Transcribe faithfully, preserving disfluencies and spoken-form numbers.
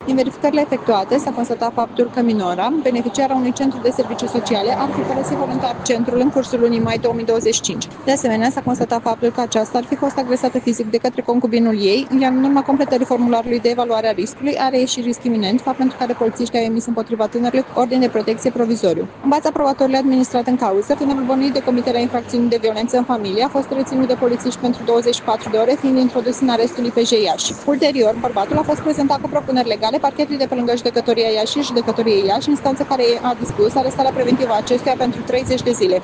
Din verificările efectuate s-a constatat faptul că minora, beneficiara unui centru de servicii sociale, ar fi părăsit voluntar centrul în cursul lunii mai două mii douăzeci și cinci. De asemenea, s-a constatat faptul că aceasta ar fi fost agresată fizic de către concubinul ei, iar în urma completării formularului de evaluare a riscului a reieșit risc iminent, fapt pentru care polițiștii au emis împotriva tânărului ordin de protecție provizoriu. În baza probatoriului administrat în cauză, tânărul bănuit de comiterea infracțiunii de violență în familie a fost reținut de polițiști pentru douăzeci și patru de ore, fiind introdus în arestul I P J Iași. Ulterior, bărbatul a fost prezentat cu propuneri legale parchetului de pe lângă Judecătoria Iași și Judecătoriei Iași, instanță care a dispus arestarea preventivă a acestuia pentru treizeci de zile.